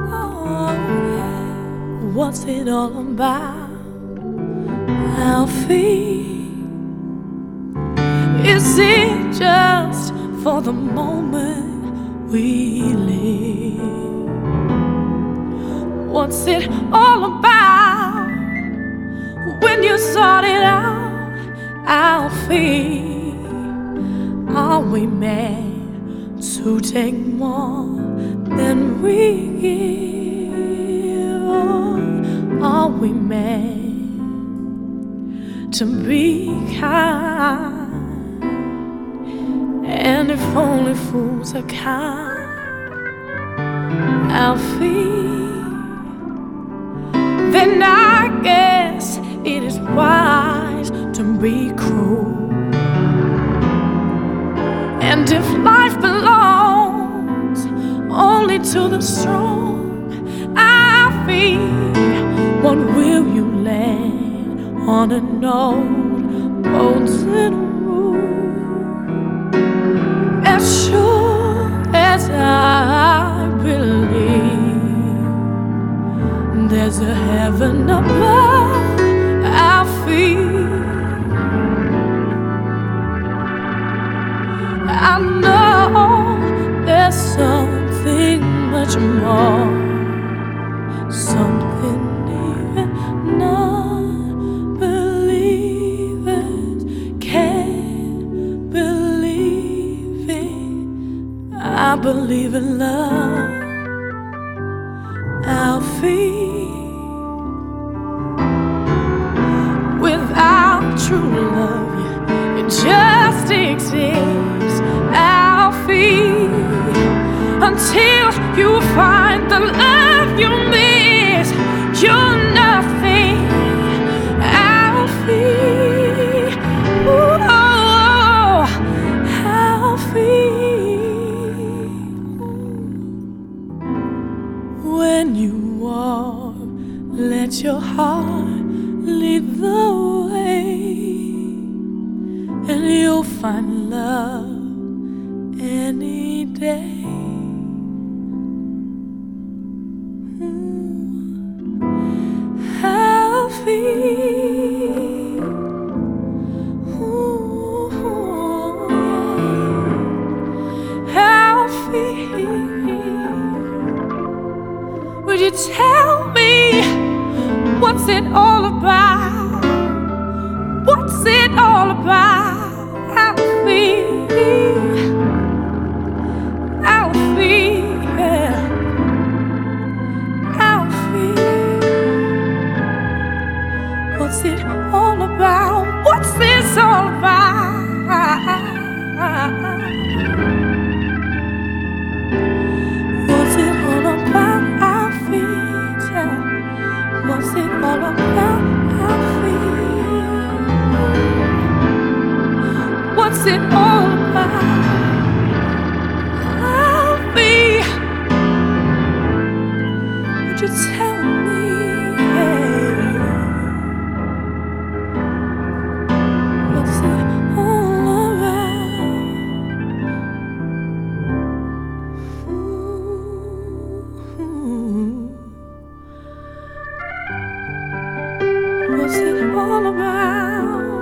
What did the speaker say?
Oh, yeah. What's it all about, Alfie? Is it just for the moment we live? What's it all about when you sort it out, Alfie? Are we meant to take more than we give? Are we meant to be kind? And if only fools are kind, Alfie, then I guess it is wise to be cruel. And if life belongs only to the strong, Alfie, what will you land on an old golden rule? As sure as I believe there's a heaven above, Alfie, I know there's something much more, something even non-believers can't believe in. I believe in love, Alfie. Without true love, it just exists, Alfie, until you find the love you miss. You're nothing, Alfie. Ooh, oh, Alfie. When you walk, let your heart lead the way, and you'll find love any day. Alfie, Alfie, would you tell me what's it all about? What's it all about, Alfie? Alfie, yeah. Alfie, what's it all about? What's this all about? What's it all about, Alfie? Tell me, what's it all about, Alfie? What's it all about, Alfie? Would you tell me? What's it all about? What's it all about?